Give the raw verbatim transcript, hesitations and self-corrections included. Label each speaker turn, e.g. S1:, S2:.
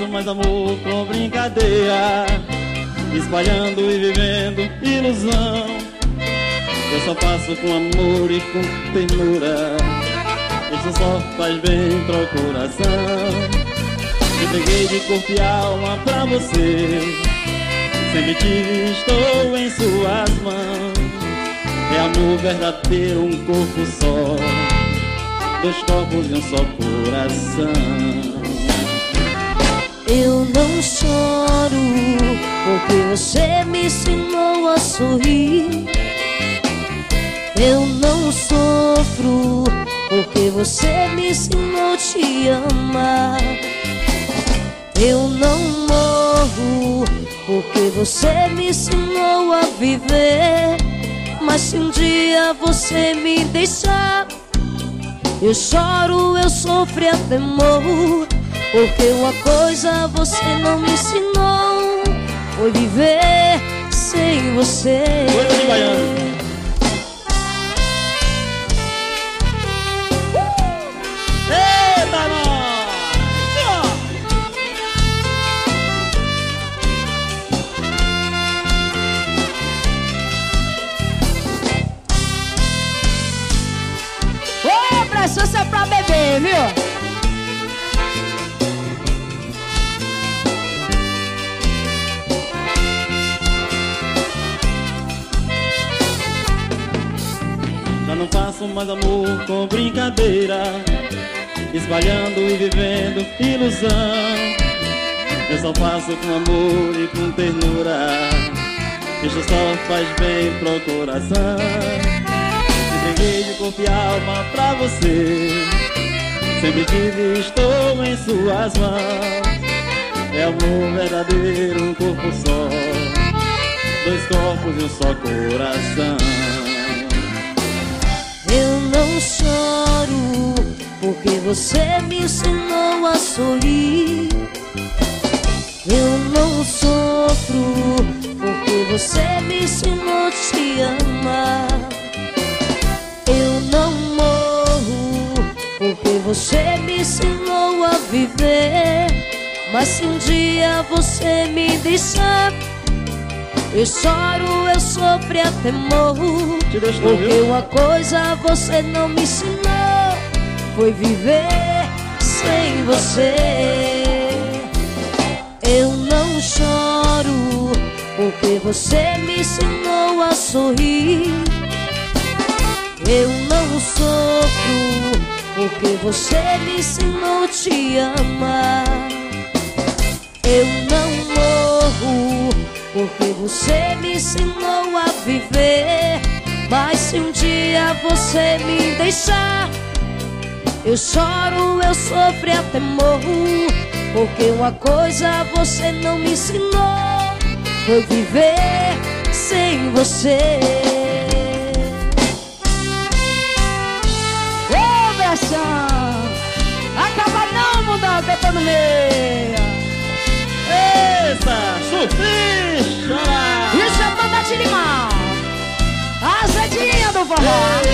S1: faço mais amor com brincadeira, espalhando e vivendo ilusão. Eu só faço com amor e com ternura, isso só faz bem pro coração. Entreguei de corpo e alma pra você, sempre tive, estou em suas mãos. É amor verdadeiro, um corpo só, dois corpos e um só coração.
S2: Eu não choro porque você me ensinou a sorrir. Eu não sofro porque você me ensinou a te amar. Eu não morro porque você me ensinou a viver. Mas se um dia você me deixar, eu choro, eu sofro e até morro. Porque uma coisa você não me ensinou foi viver sem você.
S1: Coisa de baiano. Eita, nós!
S2: Ô, pressão, isso é pra beber, viu?
S1: Já não faço mais amor com brincadeira, espalhando e vivendo ilusão. Eu só faço com amor e com ternura, isso só faz bem pro coração. Entreguei de corpo e alma pra você, sempre tive, estou em suas mãos. É amor verdadeiro, um corpo só, dois corpos e um só coração.
S2: Eu não choro porque você me ensinou a sorrir. Eu não sofro porque você me ensinou a te amar. Eu não morro porque você me ensinou a viver. Mas se um dia você me deixar, eu choro, eu sofro e até morro. Porque uma coisa você não me ensinou foi viver sem você. Eu não choro porque você me ensinou a sorrir. Eu não sofro porque você me ensinou a te amar. Eu não morro porque você me ensinou a viver. Mas se um dia você me deixar, eu choro, eu sofro e até morro. Porque uma coisa você não me ensinou foi viver sem você. Ô, Brachão, acaba não, mudar depois no meio.
S1: Eita, sofri, chorar.
S2: Isso é banda de limão, azedinha do forró.